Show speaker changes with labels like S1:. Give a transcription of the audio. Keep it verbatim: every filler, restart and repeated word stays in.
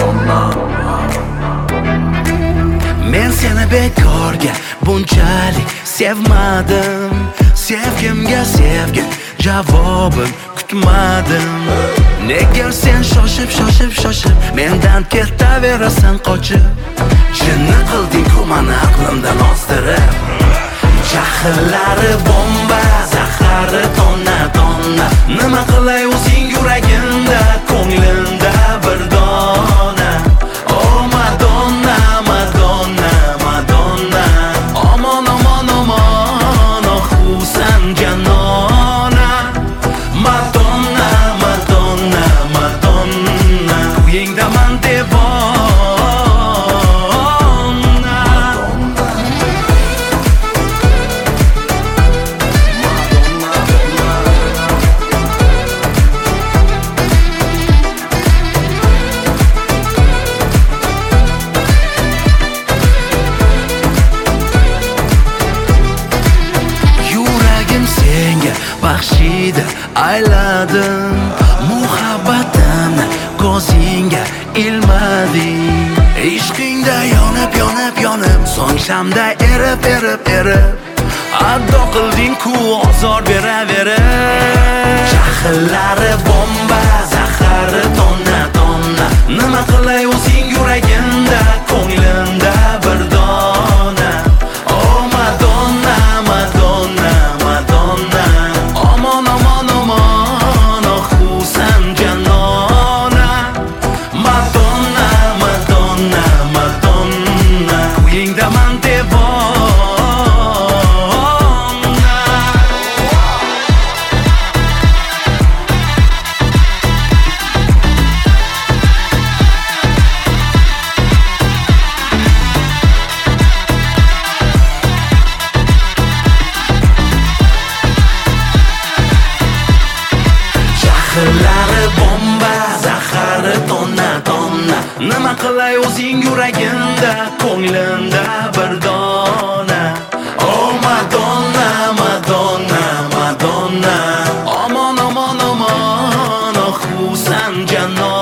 S1: Men seni bekorga bunchalik sevmadim. Sevgimga sevgi javobim kutmadim. Nega sen shoshib shoshib shoshib mendan ketaverasan qochib? Jinni qilding-ku mani aqlimdan ozdirib. Jahllari bomba, zahari tonna tonna. Nima qilay o'zing yuragimda, ko'nglimda bir dona. Oh Madonna, Madonna, Madonna. Aman aman aman, oh Husan janona. Madonna, Madonna, Madonna. Uyingda man devona. Baxshida ayladim, muhabbatimni ko'zingga ilmading. Ishqingda yonib yonib yonib, so'ng shamday erib erib erib, addo qilding-ku ozor beraverib. Jahllari bomba, zahari tonna tonna. Nima qilay o'zing yuragimda, ko'nglimda bir dona. Oh Madonna, Madonna, Madonna. Aman aman aman, oh Husan janona. Madonna, Madonna, Madonna. Uyingda man devona. Jahllari bomba, zahari tonna tonna. Nima qilay o'zing yuragimda, ko'nglimda bir dona. Oh Madonna, Madonna, Madonna. Aman aman aman, oh Husan janona.